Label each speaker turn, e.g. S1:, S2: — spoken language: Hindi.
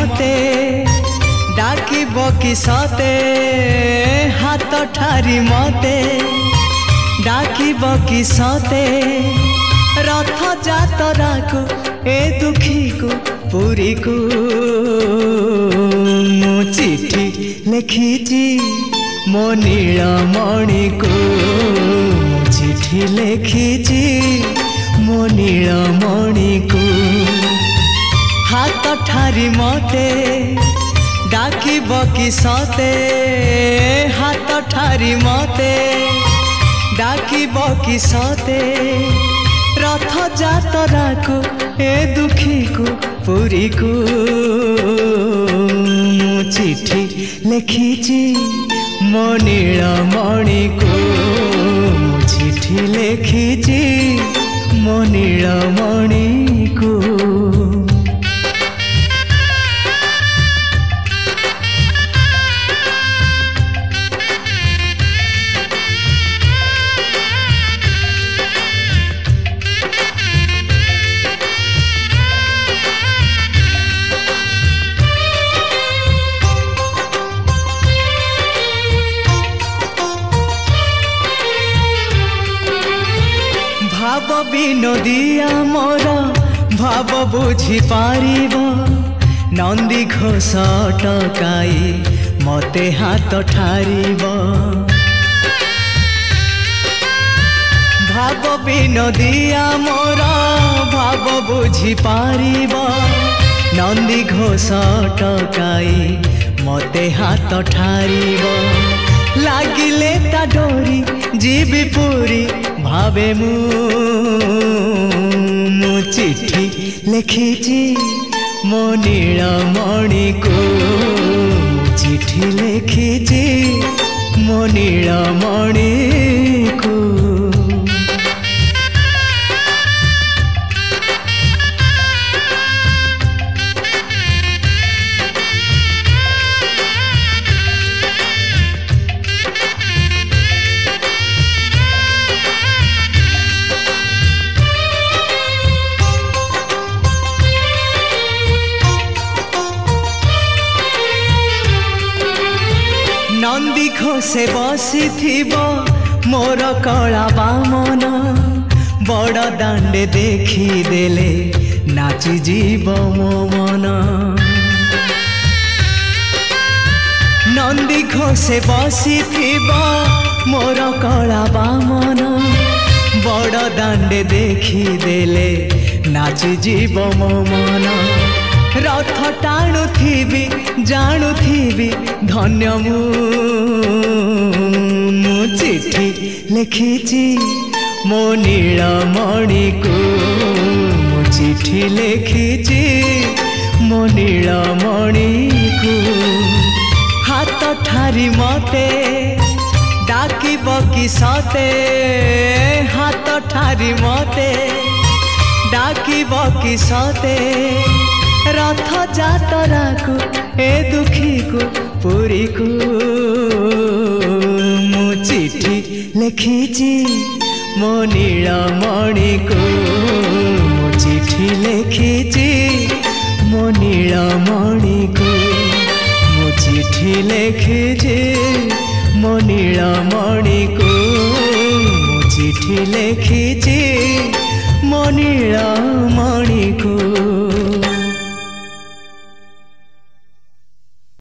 S1: मते डाकिब कि सते हाथ ठारी मते डाकिब कि सते रथ जातरा को ए दुखी को पुरी को मु चिठी लिखिची मो नीलमणि को मु चिठी लिखिची मो नीलमणि को हाथ ठारी मते डाकिब कि सते हाथ ठारी मते डाकिब कि सते रथ जातरा को ए दुखी को पुरी को मु चिठी लिखिची मो नीलमणि को मु चिठी लिखिची मो नीलमणि को। भाव विनोदिया मोर भाव बुझी पारिब नंदी घोष टकाई मते हाथ ठारिब भाव विनोदिया मोर भाव बुझी पारिब नंदी घोष टकाई मते हाथ ठारिब लागिले ता डोरी जीवी पूरी भावे मु चिठी लिखिची मो नीलमणि को मु चिठी लिखिची मो नीलमणि को। नंदी घोषे बसी मोर कला बामन बड़ दांडे देखी देले नाची जीव मो मन नंदी घोषे बसी मोर कला बामन बड़ दांडे देखी देले नाची जीव मो मन रथ टाणु थी जानू थी धन्य मु चिठी लिखिची मो नीलमणि को मु चिठी लिखिची मो नीलमणि को हाथ ठारी मते डाकिब कि सते हाथ ठारी मते डाकिब कि सते रथ जातरा को ए दुखी को पुरी को मु चिठी लिखिची मो नीलमणि को मु चिठी लिखिची मो नीलमणि को मु चिठी लिखिची मो नीलमणि को मु चिठी लिखिची मो नीलमणि।